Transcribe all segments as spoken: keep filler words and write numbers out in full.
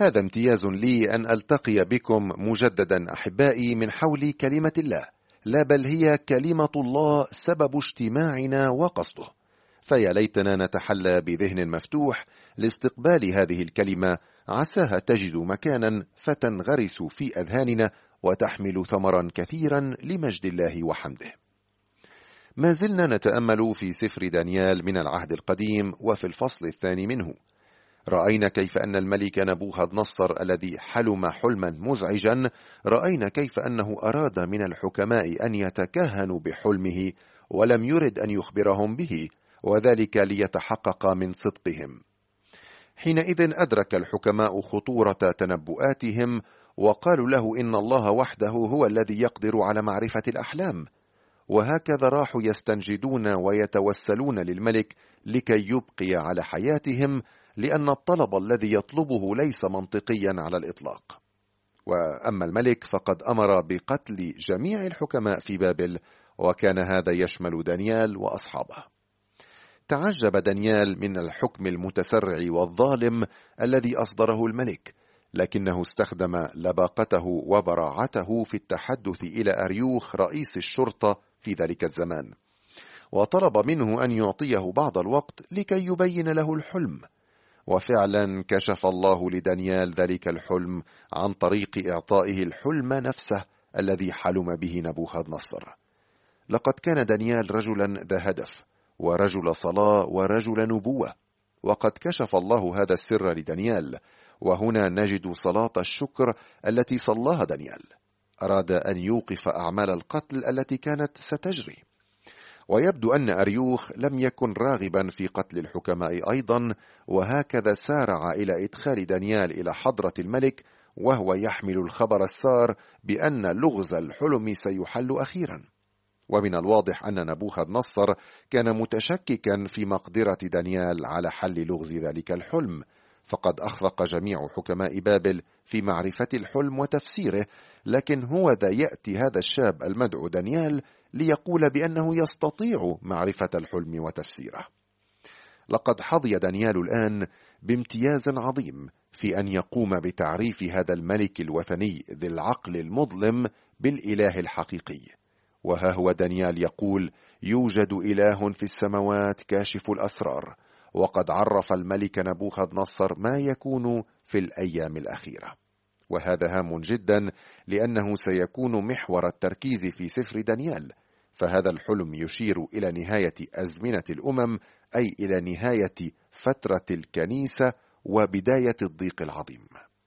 هذا امتياز لي أن ألتقي بكم مجددا أحبائي من حول كلمة الله، لا بل هي كلمة الله سبب اجتماعنا وقصده، فيا ليتنا نتحلى بذهن مفتوح لاستقبال هذه الكلمة، عساها تجد مكانا فتنغرس في أذهاننا وتحمل ثمرا كثيرا لمجد الله وحمده. ما زلنا نتأمل في سفر دانيال من العهد القديم، وفي الفصل الثاني منه رأينا كيف أن الملك نبوخذ نصر الذي حلم حلما مزعجا، رأينا كيف أنه أراد من الحكماء أن يتكهنوا بحلمه ولم يرد أن يخبرهم به، وذلك ليتحقق من صدقهم. حينئذ أدرك الحكماء خطورة تنبؤاتهم، وقالوا له إن الله وحده هو الذي يقدر على معرفة الأحلام، وهكذا راحوا يستنجدون ويتوسلون للملك لكي يبقي على حياتهم، لأن الطلب الذي يطلبه ليس منطقيا على الإطلاق. وأما الملك فقد أمر بقتل جميع الحكماء في بابل، وكان هذا يشمل دانيال وأصحابه. تعجب دانيال من الحكم المتسرع والظالم الذي أصدره الملك، لكنه استخدم لباقته وبراعته في التحدث إلى أريوخ رئيس الشرطة في ذلك الزمان، وطلب منه أن يعطيه بعض الوقت لكي يبين له الحلم. وفعلا كشف الله لدانيال ذلك الحلم عن طريق إعطائه الحلم نفسه الذي حلم به نبوخذ نصر. لقد كان دانيال رجلا ذا هدف، ورجل صلاة، ورجل نبوة، وقد كشف الله هذا السر لدانيال. وهنا نجد صلاة الشكر التي صلاها دانيال. أراد أن يوقف أعمال القتل التي كانت ستجري، ويبدو أن أريوخ لم يكن راغبا في قتل الحكماء أيضا، وهكذا سارع إلى إدخال دانيال إلى حضرة الملك وهو يحمل الخبر السار بأن لغز الحلم سيحل أخيرا. ومن الواضح أن نبوخذ نصر كان متشككا في مقدرة دانيال على حل لغز ذلك الحلم، فقد أخفق جميع حكماء بابل في معرفة الحلم وتفسيره، لكن هو ذا يأتي هذا الشاب المدعو دانيال ليقول بأنه يستطيع معرفة الحلم وتفسيره. لقد حظي دانيال الآن بامتياز عظيم في أن يقوم بتعريف هذا الملك الوثني ذي العقل المظلم بالإله الحقيقي. وها هو دانيال يقول: يوجد إله في السماوات كاشف الأسرار، وقد عرف الملك نبوخذ نصر ما يكون في الأيام الأخيرة. وهذا هام جدا، لأنه سيكون محور التركيز في سفر دانيال، فهذا الحلم يشير إلى نهاية أزمنة الأمم، أي إلى نهاية فترة الكنيسة وبداية الضيق العظيم.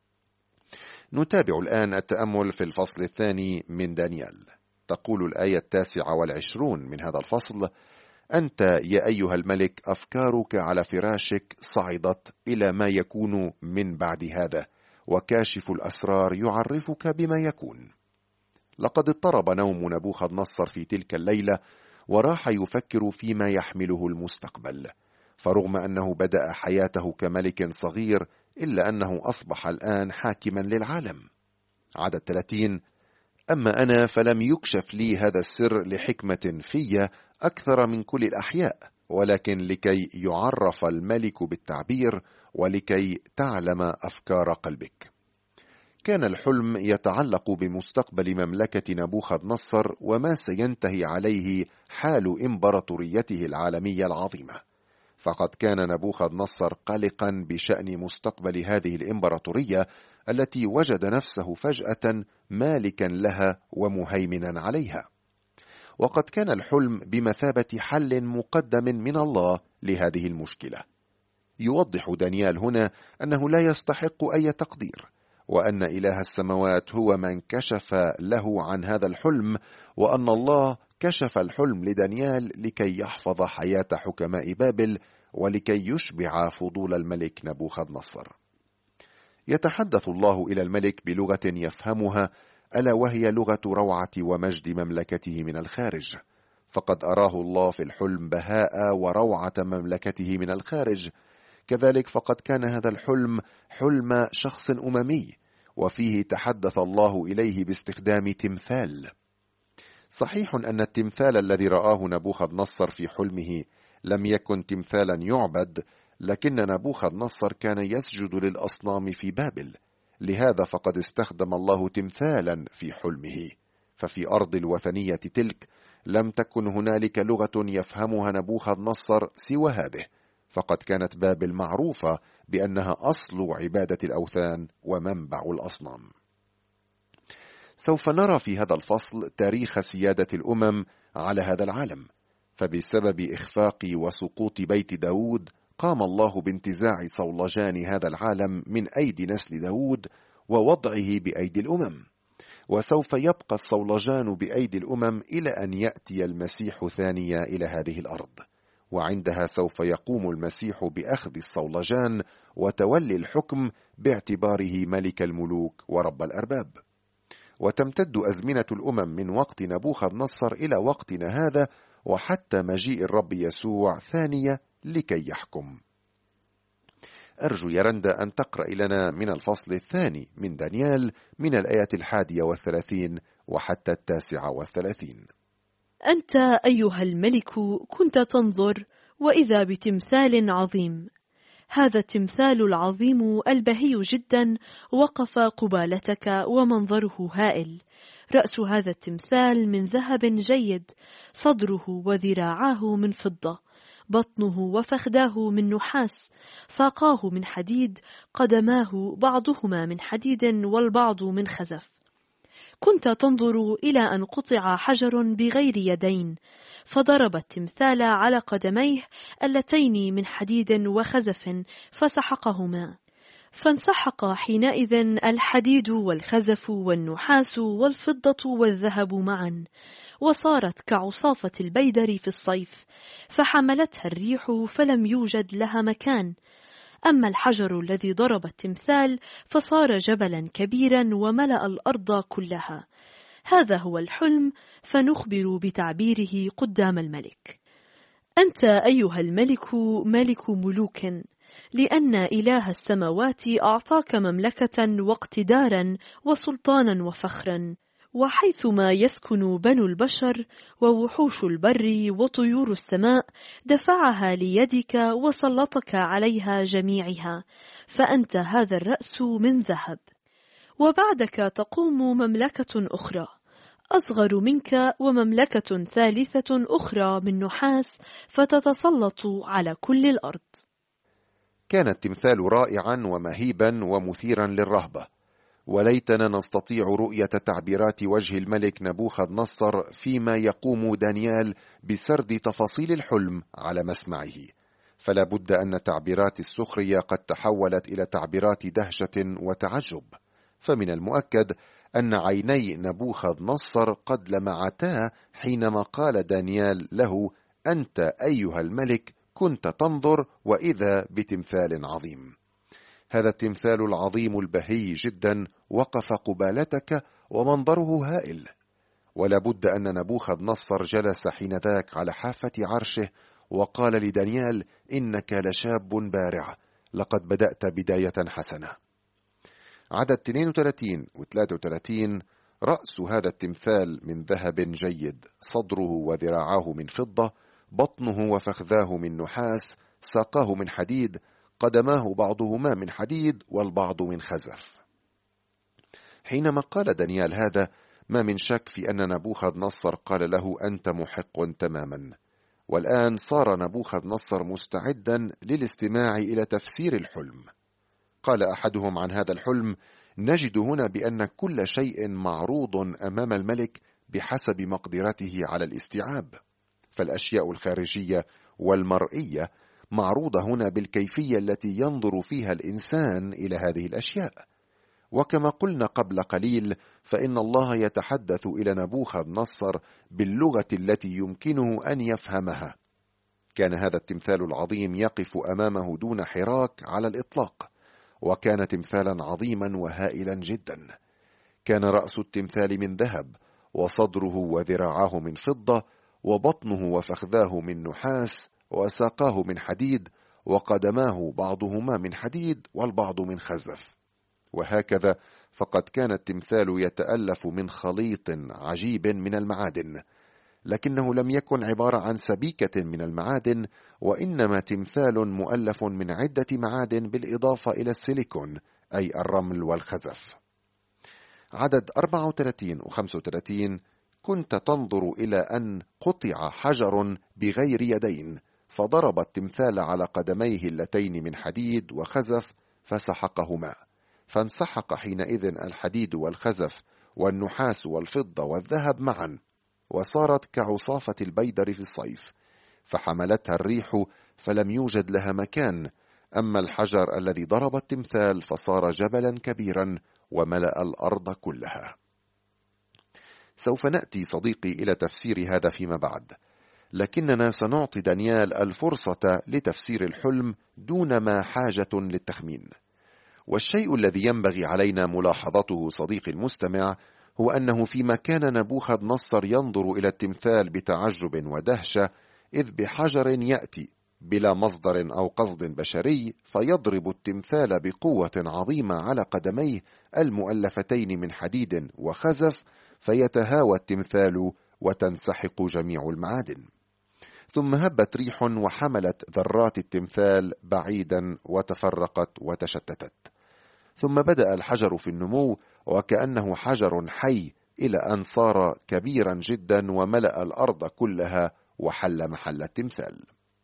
نتابع الآن التأمل في الفصل الثاني من دانيال. تقول الآية التاسعة والعشرون من هذا الفصل: أنت يا أيها الملك أفكارك على فراشك صعدت إلى ما يكون من بعد هذا، وكاشف الأسرار يعرفك بما يكون. لقد اضطرب نوم نبوخذ نصر في تلك الليلة، وراح يفكر فيما يحمله المستقبل، فرغم أنه بدأ حياته كملك صغير إلا أنه أصبح الآن حاكما للعالم. عدد ثلاثين: أما أنا فلم يكشف لي هذا السر لحكمة في أكثر من كل الأحياء، ولكن لكي يعرف الملك بالتعبير ولكي تعلم أفكار قلبك. كان الحلم يتعلق بمستقبل مملكة نبوخذ نصر وما سينتهي عليه حال إمبراطوريته العالمية العظيمة، فقد كان نبوخذ نصر قلقا بشأن مستقبل هذه الإمبراطورية التي وجد نفسه فجأة مالكا لها ومهيمنا عليها. وقد كان الحلم بمثابة حل مقدم من الله لهذه المشكلة. يوضح دانيال هنا أنه لا يستحق أي تقدير، وأن إله السماوات هو من كشف له عن هذا الحلم، وأن الله كشف الحلم لدانيال لكي يحفظ حياة حكماء بابل ولكي يشبع فضول الملك نبوخذ نصر. يتحدث الله إلى الملك بلغة يفهمها، ألا وهي لغة روعة ومجد مملكته من الخارج، فقد أراه الله في الحلم بهاء وروعة مملكته من الخارج. كذلك فقد كان هذا الحلم حلم شخص أممي، وفيه تحدث الله إليه باستخدام تمثال. صحيح أن التمثال الذي رآه نبوخذ نصر في حلمه لم يكن تمثالا يعبد، لكن نبوخذ نصر كان يسجد للأصنام في بابل، لهذا فقد استخدم الله تمثالا في حلمه. ففي أرض الوثنية تلك لم تكن هنالك لغة يفهمها نبوخذ نصر سوى هذه، فقد كانت بابل معروفة بأنها أصل عبادة الأوثان ومنبع الأصنام. سوف نرى في هذا الفصل تاريخ سيادة الأمم على هذا العالم، فبسبب إخفاق وسقوط بيت داود قام الله بانتزاع صولجان هذا العالم من أيدي نسل داود ووضعه بأيدي الأمم، وسوف يبقى الصولجان بأيدي الأمم إلى أن يأتي المسيح ثانية إلى هذه الأرض، وعندها سوف يقوم المسيح بأخذ الصولجان وتولي الحكم باعتباره ملك الملوك ورب الأرباب. وتمتد أزمنة الأمم من وقت نبوخذ نصر إلى وقتنا هذا وحتى مجيء الرب يسوع ثانية لكي يحكم. أرجو يا رندا أن تقرأ لنا من الفصل الثاني من دانيال من الآية الحادية والثلاثين وحتى التاسعة والثلاثين. أنت أيها الملك كنت تنظر، وإذا بتمثال عظيم. هذا التمثال العظيم البهي جدا وقف قبالتك ومنظره هائل. رأس هذا التمثال من ذهب جيد، صدره وذراعاه من فضة، بطنه وفخذاه من نحاس، ساقاه من حديد، قدماه بعضهما من حديد والبعض من خزف. كنت تنظر إلى أن قطع حجر بغير يدين، فضرب التمثال على قدميه اللتين من حديد وخزف فسحقهما، فانسحق حينئذ الحديد والخزف والنحاس والفضة والذهب معا، وصارت كعصافة البيدر في الصيف، فحملتها الريح فلم يوجد لها مكان. أما الحجر الذي ضرب التمثال فصار جبلا كبيرا وملأ الأرض كلها. هذا هو الحلم، فنخبر بتعبيره قدام الملك. أنت أيها الملك ملك ملوك، لأن إله السماوات أعطاك مملكة واقتدارا وسلطانا وفخرا، وحيثما يسكن بنو البشر ووحوش البر وطيور السماء دفعها ليدك وسلطك عليها جميعها، فأنت هذا الرأس من ذهب. وبعدك تقوم مملكة أخرى أصغر منك، ومملكة ثالثة أخرى من نحاس، فتتسلط على كل الأرض. كان التمثال رائعا ومهيبا ومثيرا للرهبة، وليتنا نستطيع رؤية تعبيرات وجه الملك نبوخذ نصر فيما يقوم دانيال بسرد تفاصيل الحلم على مسمعه، فلا بد أن تعبيرات السخرية قد تحولت إلى تعبيرات دهشة وتعجب. فمن المؤكد أن عيني نبوخذ نصر قد لمعتا حينما قال دانيال له: أنت أيها الملك كنت تنظر، وإذا بتمثال عظيم. هذا التمثال العظيم البهي جدا وقف قبالتك ومنظره هائل، ولا بد أن نبوخذ نصر جلس حينذاك على حافة عرشه وقال لدانيال: إنك لشاب بارع، لقد بدأت بداية حسنة. عدد اثنين وثلاثين و ثلاثة وثلاثين: رأس هذا التمثال من ذهب جيد، صدره وذراعاه من فضة، بطنه وفخذاه من نحاس، ساقاه من حديد، قدماه بعضهما من حديد والبعض من خزف. حينما قال دانيال هذا ما من شك في أن نبوخذ نصر قال له: أنت محق تماما. والآن صار نبوخذ نصر مستعدا للاستماع إلى تفسير الحلم. قال أحدهم عن هذا الحلم: نجد هنا بأن كل شيء معروض أمام الملك بحسب مقدرته على الاستيعاب، فالأشياء الخارجية والمرئية معروضة هنا بالكيفية التي ينظر فيها الإنسان إلى هذه الأشياء. وكما قلنا قبل قليل، فإن الله يتحدث إلى نبوخذ نصر باللغة التي يمكنه أن يفهمها. كان هذا التمثال العظيم يقف أمامه دون حراك على الإطلاق، وكان تمثالا عظيما وهائلا جدا. كان رأس التمثال من ذهب، وصدره وذراعاه من فضة، وبطنه وفخذاه من نحاس، وساقاه من حديد، وقدماه بعضهما من حديد والبعض من خزف. وهكذا فقد كان التمثال يتألف من خليط عجيب من المعادن. لكنه لم يكن عبارة عن سبيكة من المعادن، وإنما تمثال مؤلف من عدة معادن بالإضافة إلى السيليكون أي الرمل والخزف. عدد أربعة وثلاثين و خمسة وثلاثين: كنت تنظر إلى أن قطع حجر بغير يدين، فضرب التمثال على قدميه اللتين من حديد وخزف فسحقهما، فانسحق حينئذ الحديد والخزف والنحاس والفضة والذهب معا، وصارت كعصافة البيدر في الصيف، فحملتها الريح فلم يوجد لها مكان. أما الحجر الذي ضرب التمثال فصار جبلا كبيرا وملأ الأرض كلها. سوف نأتي صديقي إلى تفسير هذا فيما بعد، لكننا سنعطي دانيال الفرصة لتفسير الحلم دون ما حاجة للتخمين. والشيء الذي ينبغي علينا ملاحظته صديقي المستمع هو أنه فيما كان نبوخذ نصر ينظر إلى التمثال بتعجب ودهشة، إذ بحجر يأتي بلا مصدر أو قصد بشري فيضرب التمثال بقوة عظيمة على قدميه المؤلفتين من حديد وخزف، فيتهاوى التمثال وتنسحق جميع المعادن. ثم هبت ريح وحملت ذرات التمثال بعيدا وتفرقت وتشتتت. ثم بدأ الحجر في النمو وكأنه حجر حي إلى أن صار كبيرا جدا وملأ الأرض كلها وحل محل التمثال.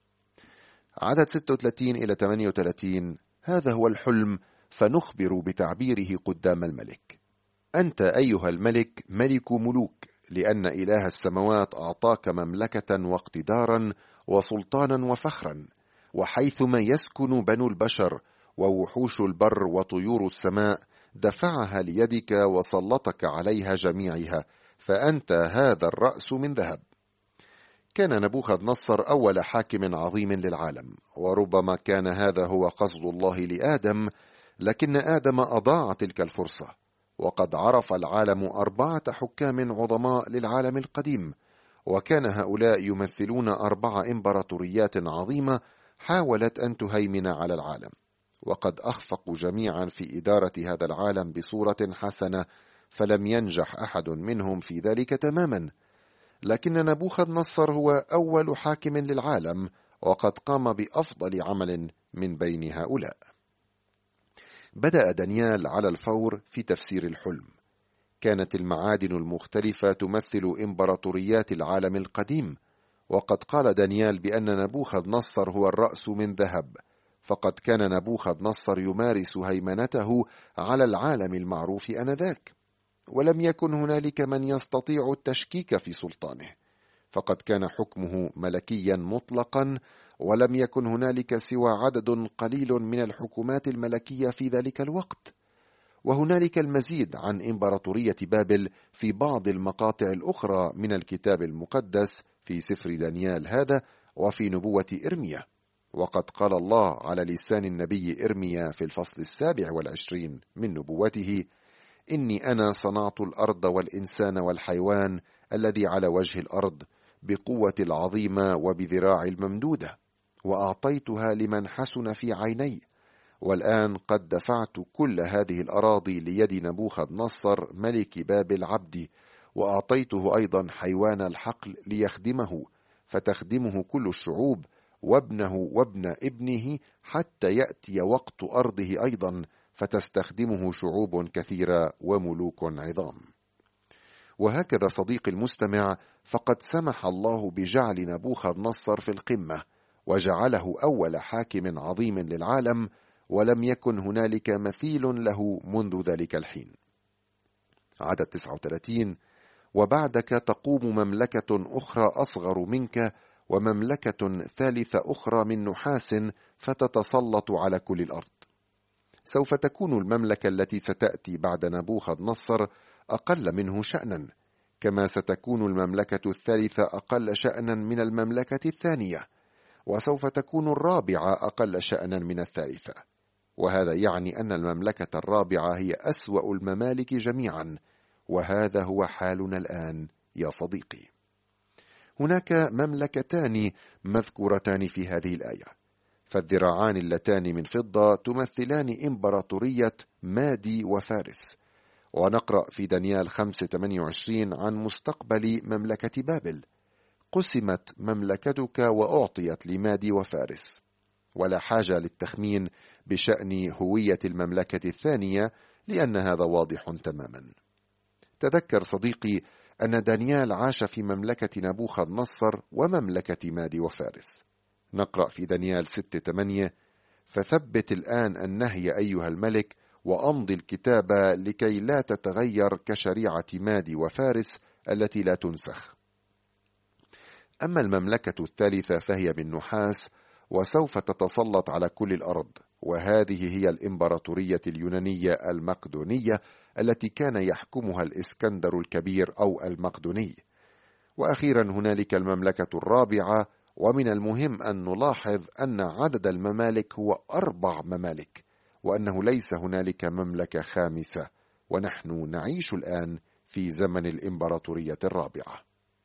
عدد ستة وثلاثين إلى ثمانية وثلاثين: هذا هو الحلم، فنخبر بتعبيره قدام الملك. أنت أيها الملك ملك ملوك، لأن إله السماوات أعطاك مملكة واقتدارا وسلطانا وفخرا، وحيثما يسكن بنو البشر ووحوش البر وطيور السماء دفعها ليدك وسلطك عليها جميعها، فأنت هذا الرأس من ذهب. كان نبوخذ نصر أول حاكم عظيم للعالم، وربما كان هذا هو قصد الله لآدم، لكن آدم أضاع تلك الفرصة. وقد عرف العالم أربعة حكام عظماء للعالم القديم، وكان هؤلاء يمثلون أربع إمبراطوريات عظيمة حاولت أن تهيمن على العالم، وقد أخفقوا جميعا في إدارة هذا العالم بصورة حسنة، فلم ينجح أحد منهم في ذلك تماما. لكن نبوخذ نصر هو أول حاكم للعالم، وقد قام بأفضل عمل من بين هؤلاء. بدأ دانيال على الفور في تفسير الحلم. كانت المعادن المختلفة تمثل إمبراطوريات العالم القديم، وقد قال دانيال بأن نبوخذ نصر هو الرأس من ذهب، فقد كان نبوخذ نصر يمارس هيمنته على العالم المعروف آنذاك، ولم يكن هنالك من يستطيع التشكيك في سلطانه، فقد كان حكمه ملكيا مطلقا، ولم يكن هنالك سوى عدد قليل من الحكومات الملكية في ذلك الوقت. وهنالك المزيد عن إمبراطورية بابل في بعض المقاطع الأخرى من الكتاب المقدس في سفر دانيال هذا وفي نبوة إرميا. وقد قال الله على لسان النبي إرميا في الفصل السابع والعشرين من نبوته: إني أنا صنعت الأرض والإنسان والحيوان الذي على وجه الأرض بقوة العظيمة وبذراع الممدودة، وأعطيتها لمن حسن في عيني، والآن قد دفعت كل هذه الأراضي ليد نبوخذ نصر ملك بابل عبدي، وأعطيته أيضا حيوان الحقل ليخدمه، فتخدمه كل الشعوب وابنه وابن ابنه حتى يأتي وقت أرضه أيضا، فتستخدمه شعوب كثيرة وملوك عظام. وهكذا صديقي المستمع، فقد سمح الله بجعل نبوخذ نصر في القمة، وجعله أول حاكم عظيم للعالم، ولم يكن هنالك مثيل له منذ ذلك الحين. عدد تسعة وثلاثين: وبعدك تقوم مملكة أخرى أصغر منك، ومملكة ثالثة أخرى من نحاس، فتتسلط على كل الأرض. سوف تكون المملكة التي ستأتي بعد نبوخذ نصر أقل منه شأنا، كما ستكون المملكة الثالثة أقل شأنا من المملكة الثانية، وسوف تكون الرابعة أقل شأنا من الثالثة. وهذا يعني أن المملكة الرابعة هي أسوأ الممالك جميعا، وهذا هو حالنا الآن يا صديقي. هناك مملكتان مذكورتان في هذه الآية، فالذراعان اللتان من فضة تمثلان إمبراطورية مادي وفارس. ونقرأ في دانيال خمسة ثمانية وعشرين عن مستقبل مملكة بابل، قسمت مملكتك وأعطيت لمادي وفارس، ولا حاجة للتخمين بشأن هوية المملكة الثانية لأن هذا واضح تماما. تذكر صديقي أن دانيال عاش في مملكة نبوخذ نصر ومملكة مادي وفارس. نقرأ في دانيال ستة ثمانية: فثبت الآن النهي أيها الملك وأمضي الكتاب لكي لا تتغير كشريعة مادي وفارس التي لا تنسخ. أما المملكة الثالثة فهي من نحاس وسوف تتسلط على كل الأرض، وهذه هي الإمبراطورية اليونانية المقدونية التي كان يحكمها الإسكندر الكبير أو المقدوني. وأخيرا هنالك المملكة الرابعة، ومن المهم أن نلاحظ أن عدد الممالك هو أربع ممالك، وأنه ليس هنالك مملكة خامسة، ونحن نعيش الآن في زمن الإمبراطورية الرابعة.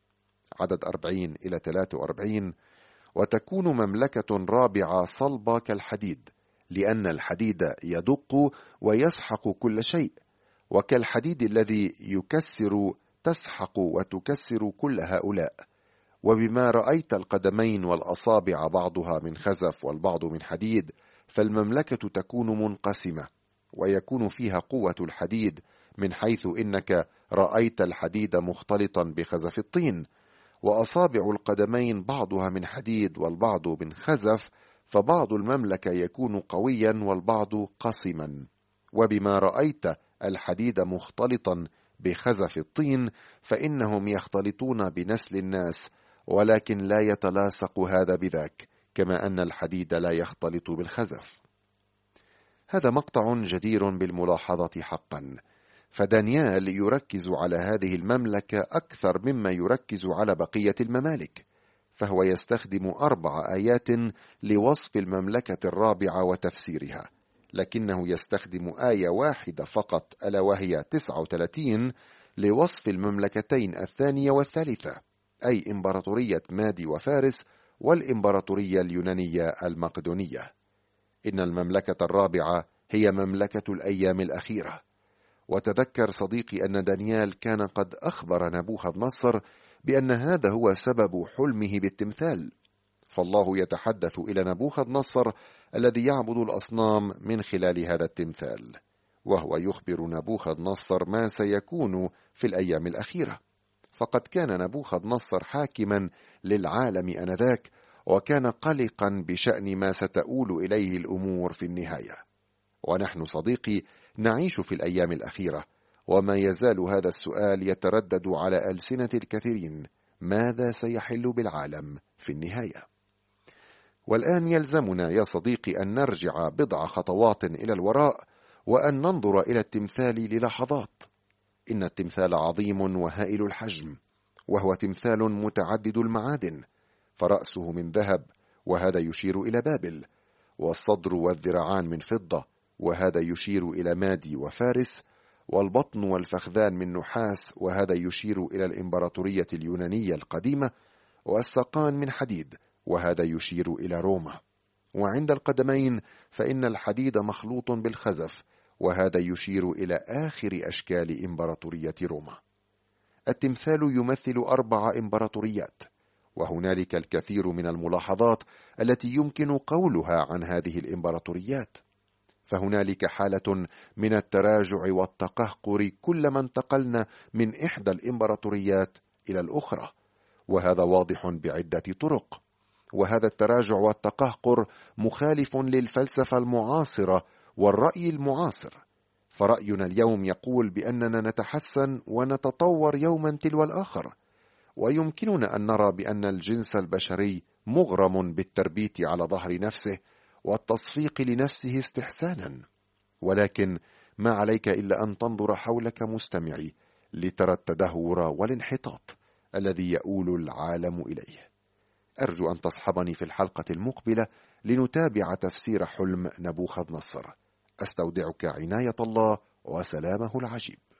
عدد أربعين إلى ثلاثة وأربعين: وتكون مملكة رابعة صلبة كالحديد، لأن الحديد يدق ويسحق كل شيء، وكالحديد الذي يكسر تسحق وتكسر كل هؤلاء. وبما رأيت القدمين والأصابع بعضها من خزف والبعض من حديد، فالمملكة تكون منقسمة، ويكون فيها قوة الحديد، من حيث إنك رأيت الحديد مختلطا بخزف الطين، وأصابع القدمين بعضها من حديد والبعض من خزف، فبعض المملكة يكون قويا والبعض قصما. وبما رأيت الحديد مختلطا بخزف الطين، فإنهم يختلطون بنسل الناس، ولكن لا يتلاصق هذا بذاك، كما أن الحديد لا يختلط بالخزف. هذا مقطع جدير بالملاحظة حقا، فدانيال يركز على هذه المملكة أكثر مما يركز على بقية الممالك، فهو يستخدم أربع آيات لوصف المملكة الرابعة وتفسيرها، لكنه يستخدم آية واحدة فقط ألا وهي تسعة وثلاثين لوصف المملكتين الثانية والثالثة، أي إمبراطورية مادي وفارس والإمبراطورية اليونانية المقدونية. إن المملكة الرابعة هي مملكة الأيام الأخيرة. وتذكر صديقي أن دانيال كان قد أخبر نبوخذ نصر بأن هذا هو سبب حلمه بالتمثال، فالله يتحدث إلى نبوخذ نصر الذي يعبد الأصنام من خلال هذا التمثال، وهو يخبر نبوخذ نصر ما سيكون في الأيام الأخيرة. فقد كان نبوخذ نصر حاكما للعالم آنذاك، وكان قلقا بشأن ما ستؤول إليه الأمور في النهاية. ونحن صديقي نعيش في الأيام الأخيرة، وما يزال هذا السؤال يتردد على ألسنة الكثيرين: ماذا سيحل بالعالم في النهاية؟ والآن يلزمنا يا صديقي أن نرجع بضع خطوات إلى الوراء وأن ننظر إلى التمثال للحظات. إن التمثال عظيم وهائل الحجم، وهو تمثال متعدد المعادن، فرأسه من ذهب وهذا يشير إلى بابل، والصدر والذراعان من فضة وهذا يشير إلى مادي وفارس، والبطن والفخذان من نحاس وهذا يشير إلى الإمبراطورية اليونانية القديمة، والساقان من حديد وهذا يشير إلى روما. وعند القدمين فإن الحديد مخلوط بالخزف وهذا يشير إلى آخر أشكال إمبراطورية روما. التمثال يمثل أربع إمبراطوريات، وهنالك الكثير من الملاحظات التي يمكن قولها عن هذه الإمبراطوريات. فهنالك حالة من التراجع والتقهقر كلما انتقلنا من إحدى الإمبراطوريات إلى الأخرى، وهذا واضح بعدة طرق. وهذا التراجع والتقهقر مخالف للفلسفة المعاصرة والرأي المعاصر، فرأينا اليوم يقول بأننا نتحسن ونتطور يوما تلو الآخر، ويمكننا أن نرى بأن الجنس البشري مغرم بالتربيت على ظهر نفسه والتصفيق لنفسه استحسانا. ولكن ما عليك إلا أن تنظر حولك مستمعي لترى التدهور والانحطاط الذي يؤول العالم إليه. أرجو أن تصحبني في الحلقة المقبلة لنتابع تفسير حلم نبوخذ نصر. أستودعك عناية الله وسلامه العجيب.